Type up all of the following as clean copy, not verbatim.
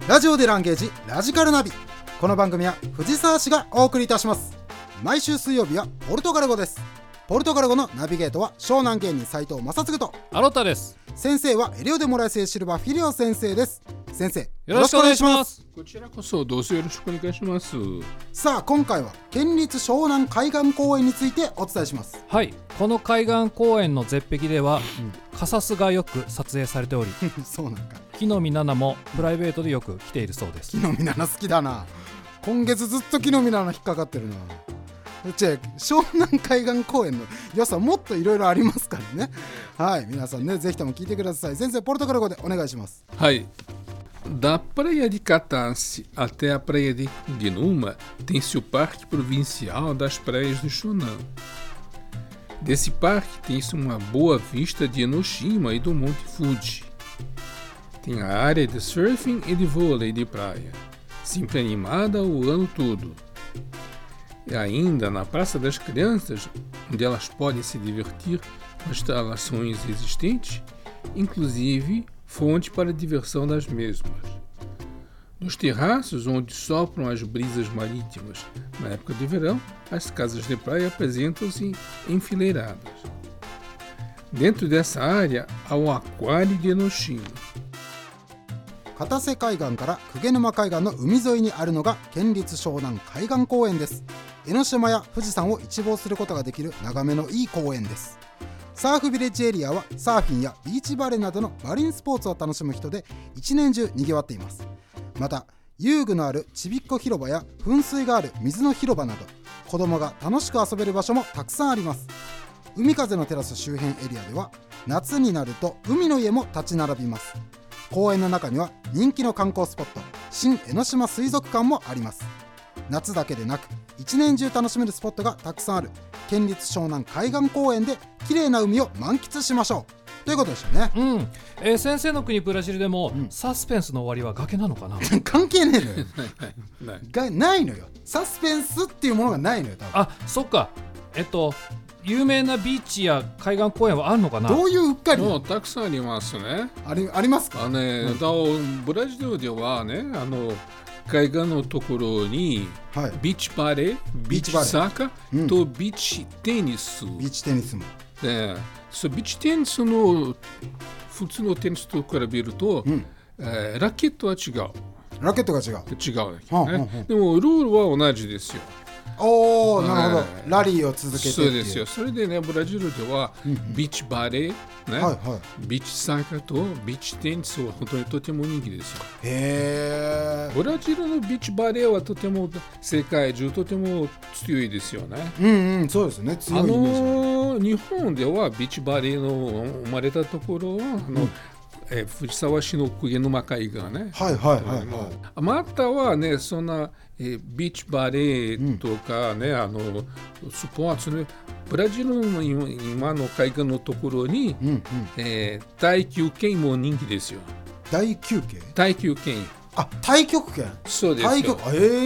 ラジオでランゲージラジカルナビ。この番組は藤沢市がお送りいたします。毎週水曜日はポルトガル語です。ポルトガル語のナビゲートは湘南芸人斉藤正嗣とアロタです。 先生はエリオデモラエセシルバフィリオ先生です。先生よろしくお願いします。 こちらこそどうぞよろしくお願いします。 さあ今回は県立湘南海岸公園についてお伝えします。 はい、この海岸公園の絶壁では、カサスがよく撮影されておりそうなんか。 木の実奈々もプライベートでよく来ているそうです。 木の実奈々好きだな。今月ずっと木の実奈々引っかかってるな。湘南海岸公園の良さもっといろいろありますからね。はい、皆さんねぜひとも聞いてください。先生ポルトガル語でお願いします。 はい。Da praia de Catarse até a praia de Guinuma tem-se o Parque Provincial das Praias do Shonan. Desse parque tem-se uma boa vista de Enoshima e do Monte Fuji. Tem a área de surfing e de vôlei de praia, sempre animada o ano todo. E ainda na Praça das Crianças, onde elas podem se divertir com as instalações existentes, inclusive fonte para a diversão das mesmas. Nos terraços, onde sopram as brisas marítimas, na época de verão, as casas de praia apresentam-se enfileiradas. Dentro dessa área há o Aquário de Enoshima. 片瀬海岸から鵠沼海岸の海沿いにあるのが県立湘南海岸公園です。江ノ島や富士山を一望することができる眺めのいい公園です。サーフビレッジエリアはサーフィンやビーチバレーなどのマリンスポーツを楽しむ人で一年中にぎわっています。また遊具のあるちびっこ広場や噴水がある水の広場など子供が楽しく遊べる場所もたくさんあります。海風のテラス周辺エリアでは夏になると海の家も立ち並びます。公園の中には人気の観光スポット新江ノ島水族館もあります。夏だけでなく一年中楽しめるスポットがたくさんある県立湘南海岸公園で綺麗な海を満喫しましょうということでしたね。 先生の国ブラジルでも、サスペンスの終わりは崖なのかな関係ねえのよないのよ。サスペンスっていうものがないのよ多分。 あ、そっか。有名なビーチや海岸公園はあるのかな。 どういううっかりもうたくさんありますね。 ありますか。 ブラジルではね、海岸のところに、ビーチバレー、ビーチサッカーとビーチテニス。 ビーチテニスも。 で、ビーチテニスの普通のテニスと比べると、ラケットは違う。 ラケットが違う。 でもルールは同じですよ。 おー、なるほど。ラリーを続けてっていう。 そうですよ。それでね、ブラジルではビーチバレー、ビーチサッカーとビーチテニスは本当にとても人気ですよ。 へー。 ブラジルのビーチバレーはとても世界中とても強いですよね。 そうですね。強いイメージ。 日本ではビーチバレーの生まれたところは藤沢市の鵠沼海岸ね。またはね、そんなビーチバレーとかね、スポーツね、ブラジルの今の海岸のところに、太極拳も人気ですよ。 太極拳。あ、太極拳。 そうですよ。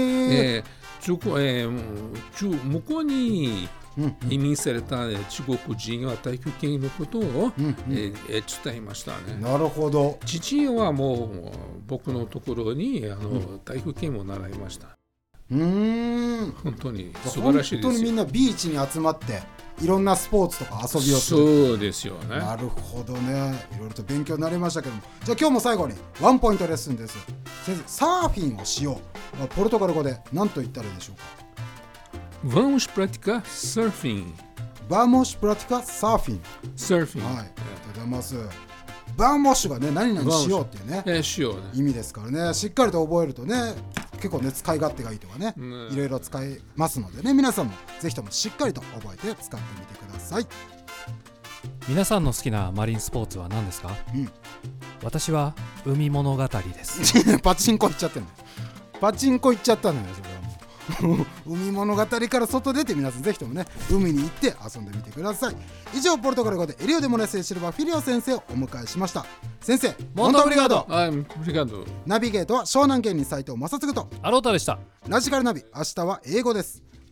向こうに移民された中国人は太極拳のことを伝えましたね。 なるほど。 父はもう僕のところに太極拳も習いました。本当に素晴らしいですよ。 本当にみんなビーチに集まっていろんなスポーツとか遊びをする。 そうですよね。 なるほどね。いろいろと勉強になりましたけども、じゃあ今日も最後にワンポイントレッスンです。先生、サーフィンをしよう。ポルトガル語で何と言ったらいいでしょうか。 Vamos praticar surfing. Vamos praticar surfing. はい、ありがとうございます。Vamosがね、何々しようっていうね、意味ですからね、しっかりと覚えるとね、結構ね、使い勝手がいいとかね、いろいろ使えますのでね、皆さんもぜひともしっかりと覚えて使ってみてください。 皆さんの好きなマリンスポーツは何ですか。私は海物語ですパチンコ行っちゃってんの。パチンコ行っちゃったのよ、それはもう海物語から外出て皆さんぜひともね海に行って遊んでみてください。以上ポルトガル語でエリオデモラエセシルバフィリオ先生をお迎えしました。先生モントオブリガード。ナビゲートは湘南芸人斉藤正嗣とアロータでした。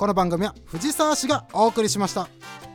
ラジカルナビ、明日は英語です。この番組は藤沢市がお送りしました。